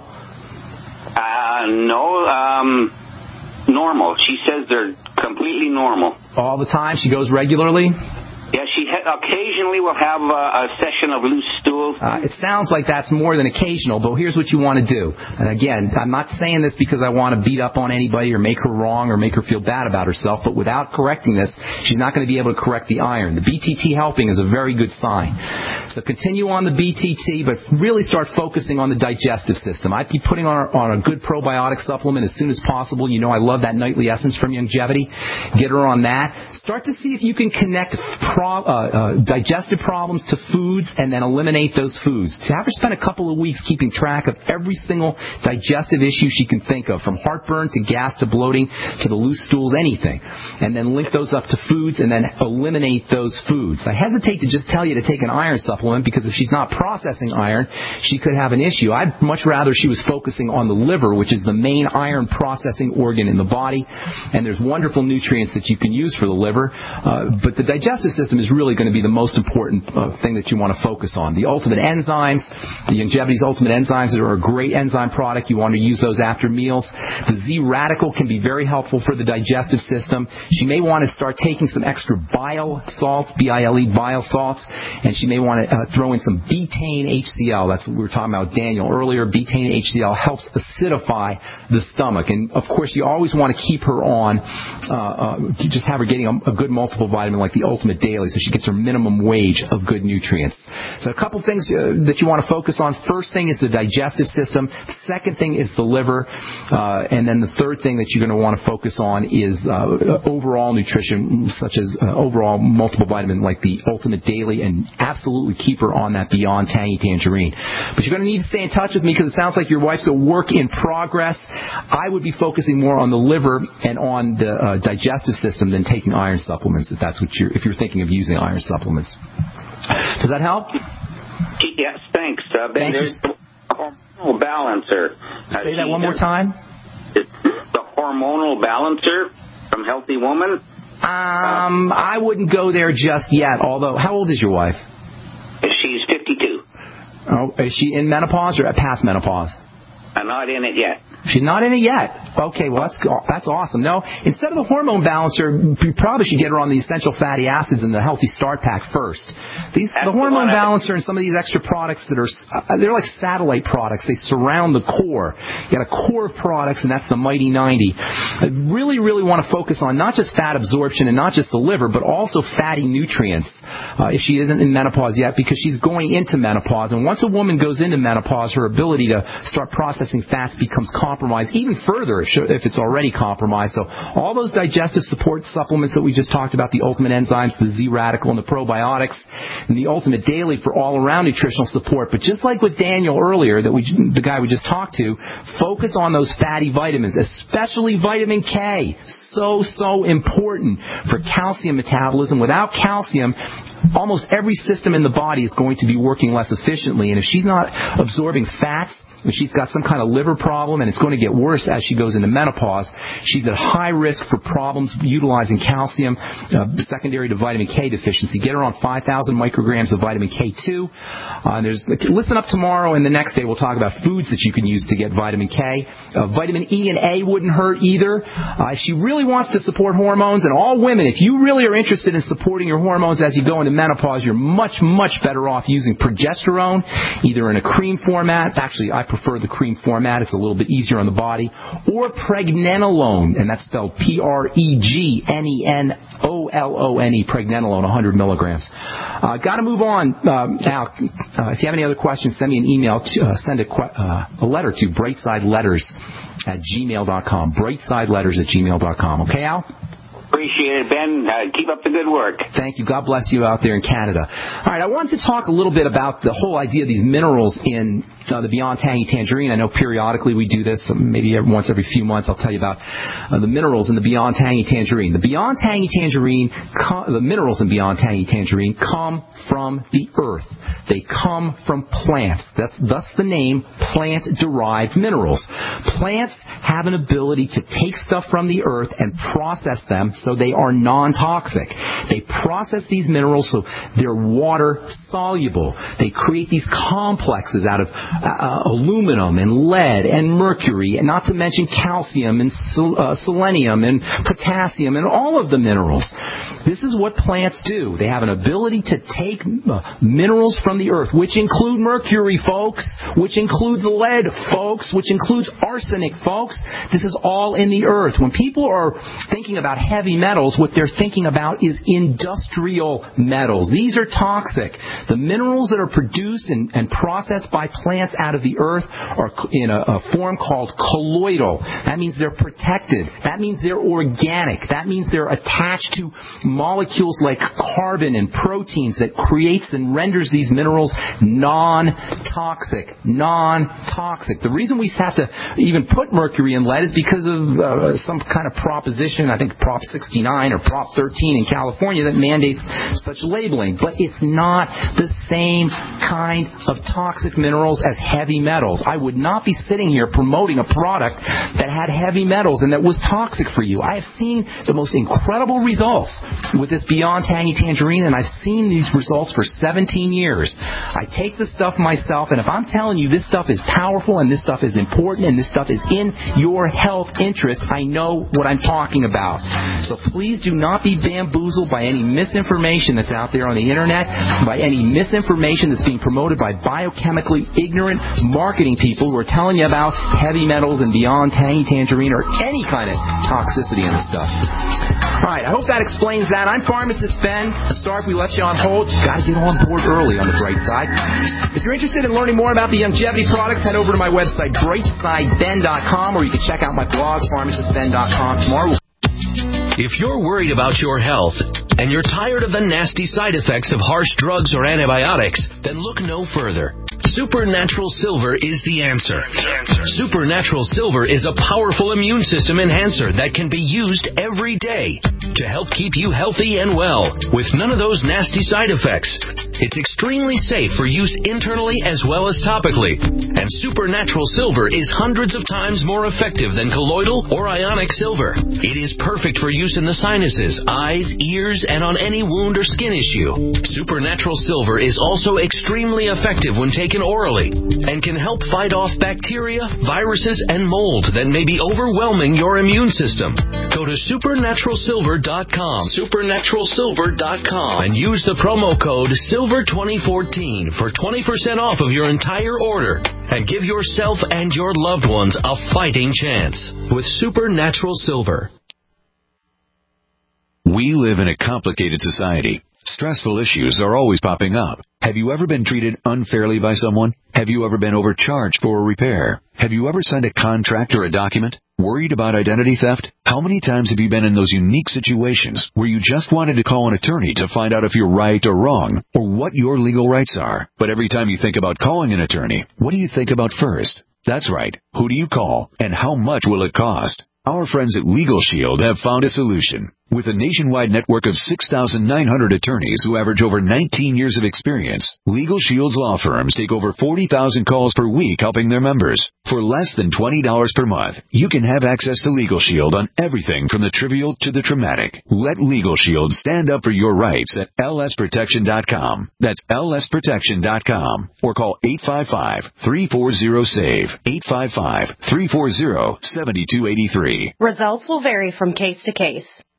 Uh, no, um, normal. She says they're completely normal. All the time? She goes regularly? Yeah, she ha- occasionally will have a, a session of loose stools. Uh, it sounds like that's more than occasional, but here's what you want to do. And again, I'm not saying this because I want to beat up on anybody or make her wrong or make her feel bad about herself, but without correcting this, she's not going to be able to correct the iron. The B T T helping is a very good sign. So continue on the B T T, but really start focusing on the digestive system. I'd be putting on, on a good probiotic supplement as soon as possible. You know I love that nightly essence from Youngevity. Get her on that. Start to see if you can connect pro- uh, uh, digestive problems to foods and then eliminate those foods. To have her spend a couple of weeks keeping track of every single digestive issue she can think of, from heartburn to gas to bloating to the loose stools, anything. And then link those up to foods and then eliminate those foods. I hesitate to just tell you to take an iron supplement because if she's not processing iron, she could have an issue. I'd much rather she was focusing on the liver, which is the main iron processing organ in the body. And there's wonderful nutrients that you can use for the liver. Uh, but the digestive system is really going to be the most important uh, thing that you want to focus on. The Ultimate Enzymes, the Youngevity's Ultimate Enzymes are a great enzyme product. You want to use those after meals. The Z Radical can be very helpful for the digestive system. She may want to start taking some extra bile salts, B I L E, bile salts, and she may want to uh, throw in some betaine H C L. That's what we were talking about, Daniel, earlier. Betaine H C L helps acidify the stomach. And, of course, you always want to keep her on, uh, uh, just have her getting a, a good multiple vitamin like the Ultimate Daily so she gets her minimum wage of good nutrients. So a couple things uh, that you want to focus on. First thing is the digestive system. Second thing is the liver. Uh, and then the third thing that you're going to want to focus on is uh, overall nutrition, such as uh, overall multiple vitamin like the Ultimate Daily, and absolutely keep her on that Beyond Tangy Tangerine. But you're going to need to stay in touch with me because it sounds like your wife's a work in progress. I would be focusing more on the liver and on the uh, digestive system than taking iron supplements if that's what you're, if you're thinking of using iron supplements. Does that help? Yes, thanks. Uh, ben, Thank there's the hormonal balancer. Uh, Say that one more time. The hormonal balancer from Healthy Woman. Um, uh, I wouldn't go there just yet. Although, how old is your wife? She's fifty-two. Oh, is she in menopause or past menopause? I'm not in it yet. She's not in it yet. Okay, well, that's that's awesome. No, instead of the hormone balancer, you probably should get her on the essential fatty acids and the Healthy Start Pack first. These that's the hormone the balancer and some of these extra products that are, uh, they're like satellite products. They surround the core. You got a core of products, and that's the Mighty ninety. I really, really want to focus on not just fat absorption and not just the liver, but also fatty nutrients uh, if she isn't in menopause yet, because she's going into menopause. And once a woman goes into menopause, her ability to start processing fats becomes compromised even further if it's already compromised. So all those digestive support supplements that we just talked about, the Ultimate Enzymes, the Z Radical, and the probiotics, and the Ultimate Daily for all-around nutritional support. But just like with Daniel earlier, that we, the guy we just talked to, focus on those fatty vitamins, especially vitamin K. So, so important for calcium metabolism. Without calcium, almost every system in the body is going to be working less efficiently. And if she's not absorbing fats, if she's got some kind of liver problem, and it's going to get worse as she goes into menopause, she's at high risk for problems utilizing calcium, uh, secondary to vitamin K deficiency. Get her on five thousand micrograms of vitamin K two. Uh, there's, listen up tomorrow, and the next day we'll talk about foods that you can use to get vitamin K. Uh, vitamin E and A wouldn't hurt either. Uh, if she really wants to support hormones, and all women, if you really are interested in supporting your hormones as you go into menopause, you're much, much better off using progesterone, either in a cream format. Actually, I prefer the cream format. It's a little bit easier on the body. Or pregnenolone, and that's spelled P R E G N E N O L O N E, pregnenolone, one hundred milligrams. Uh, got to move on. Um, now, uh, if you have any other questions, send me an email. To, uh, send a, uh, a letter to brightside letters at gmail dot com. brightside letters at gmail dot com. Okay, Al? Appreciate it, Ben. Uh, keep up the good work. Thank you. God bless you out there in Canada. All right, I wanted to talk a little bit about the whole idea of these minerals in uh, the Beyond Tangy Tangerine. I know periodically we do this, maybe every, once every few months I'll tell you about uh, the minerals in the Beyond Tangy Tangerine. The Beyond Tangy Tangerine, com- the minerals in Beyond Tangy Tangerine come from the earth. They come from plants. That's thus the name plant-derived minerals. Plants have an ability to take stuff from the earth and process them so they are non-toxic. They process these minerals so they're water-soluble. They create these complexes out of uh, aluminum and lead and mercury, and not to mention calcium and sel- uh, selenium and potassium and all of the minerals. This is what plants do. They have an ability to take uh, minerals from the earth, which include mercury, folks, which includes lead, folks, which includes arsenic, folks. This is all in the earth. When people are thinking about heavy metals, what they're thinking about is industrial metals. These are toxic. The minerals that are produced and, and processed by plants out of the earth are in a, a form called colloidal. That means they're protected. That means they're organic. That means they're attached to molecules like carbon and proteins that creates and renders these minerals non-toxic. Non-toxic. The reason we have to even put mercury and lead is because of uh, some kind of proposition, I think Prop sixty-nine or Prop thirteen in California, that mandates such labeling. But it's not the same kind of toxic minerals as heavy metals. I would not be sitting here promoting a product that had heavy metals and that was toxic for you. I have seen the most incredible results with this Beyond Tangy Tangerine, and I've seen these results for seventeen years. I take the stuff myself, and if I'm telling you this stuff is powerful and this stuff is important and this stuff is in your health interest, I know what I'm talking about. So please do not be bamboozled by any misinformation that's out there on the internet, by any misinformation that's being promoted by biochemically ignorant marketing people who are telling you about heavy metals and Beyond Tangy Tangerine or any kind of toxicity in the stuff. All right, I hope that explains that. I'm Pharmacist Ben. Sorry if we left you on hold. You've got to get on board early on the bright side. If you're interested in learning more about the longevity products, head over to my website, brightside ben dot com, or you can check out my blog, pharmacist ben dot com. Tomorrow. If you're worried about your health and you're tired of the nasty side effects of harsh drugs or antibiotics, then look no further. Supernatural Silver is the answer. Supernatural Silver is a powerful immune system enhancer that can be used every day to help keep you healthy and well with none of those nasty side effects. It's extremely safe for use internally as well as topically. And Supernatural Silver is hundreds of times more effective than colloidal or ionic silver. It is perfect for use in the sinuses, eyes, ears, and on any wound or skin issue. Supernatural Silver is also extremely effective when taken orally and can help fight off bacteria, viruses, and mold that may be overwhelming your immune system. Go to supernatural silver dot com, supernatural silver dot com, and use the promo code silver twenty fourteen for twenty percent off of your entire order and give yourself and your loved ones a fighting chance with Supernatural Silver. We live in a complicated society. Stressful issues are always popping up. Have you ever been treated unfairly by someone? Have you ever been overcharged for a repair? Have you ever signed a contract or a document? Worried about identity theft? How many times have you been in those unique situations where you just wanted to call an attorney to find out if you're right or wrong, or what your legal rights are? But every time you think about calling an attorney, what do you think about first? That's right. Who do you call, and how much will it cost? Our friends at Legal Shield have found a solution. With a nationwide network of six thousand nine hundred attorneys who average over nineteen years of experience, Legal Shield's law firms take over forty thousand calls per week helping their members. For less than twenty dollars per month, you can have access to Legal Shield on everything from the trivial to the traumatic. Let Legal Shield stand up for your rights at L S protection dot com. That's L S protection dot com. Or call eight five five, three four zero, S A V E, eight five five, three four zero, seven two eight three. Results will vary from case to case.